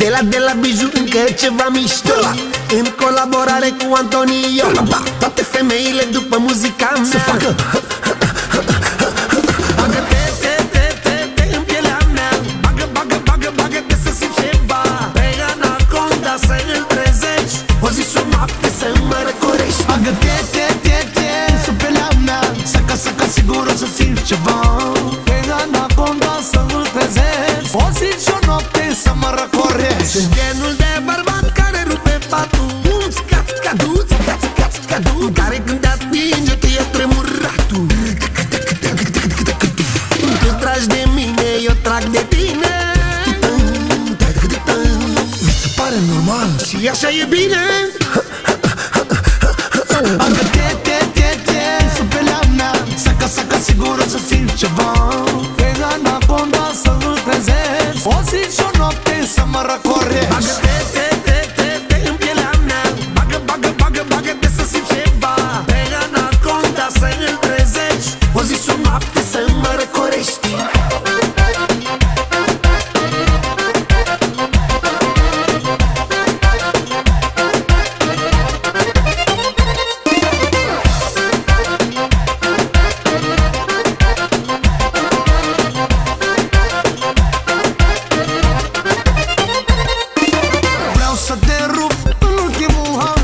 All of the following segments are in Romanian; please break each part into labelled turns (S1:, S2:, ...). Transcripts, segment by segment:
S1: De la Biju încă ceva mișto, în colaborare cu Antonio. Toate femeile după muzica mea să facă bagă-te, te în pielea mea. Bagă-te să simți ceva. Pe anaconda să îl trezești, o zi și o noapte să mă răcorești. Bagă-te, sub pielea mea. Saca, sigur o să simți ceva. Pe anaconda să îl trezești, o zi și o noapte să mă răcorești. Sunt genul de bărbat care rupe patul, care când te atinge te ia tremuratul. Tu tragi de mine, eu trag de tine. Mi se pare normal și așa e bine. Bagă-te, sub pielea mea. Saca, sigur o să simți ceva. Pe anaconda să-l trezești, o zi și o noapte să mă răcorești. Bagă-te, în pielea mea. Bagă-te să simți ceva. Pe anaconda să-l trezești, o zi și o noapte să mă răcorești. Să te rup în ultimul an,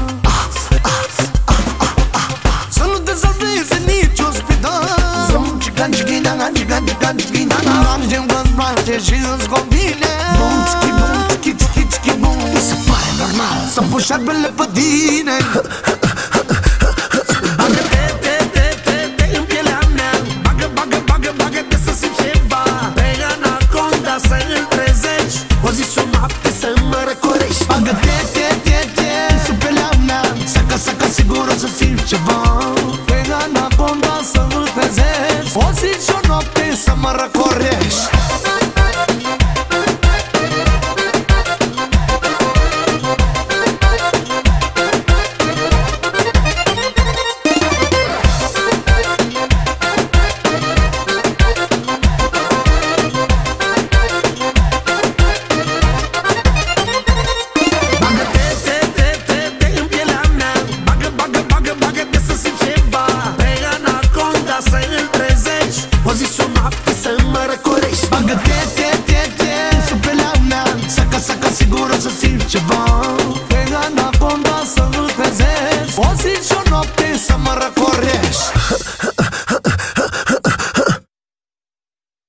S1: să nu te salveze nici ospital. Zum cigan, am gen că-ți place și îți convine. Bum, tski, bum. Mi se pare normal să pun șarbele pe tine.